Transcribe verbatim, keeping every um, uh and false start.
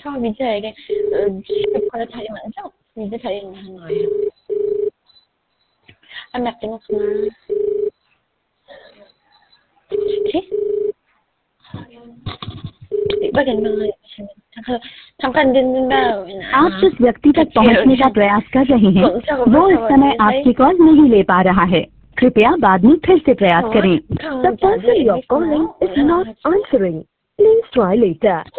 cho 위즈에게 휴대폰을 타령하죠? 위즈 타령하는 거예요. Anh đặt cho nó xuống. Chị? बगल में 잠깐 듣는다. आप जिस व्यक्ति तक पहुंचने का प्रयास कर रहे हैं वो इस समय आपकी कॉल नहीं ले पा रहा है, कृपया बाद में फिर से प्रयास करें। The person you are calling is not answering. Please try later.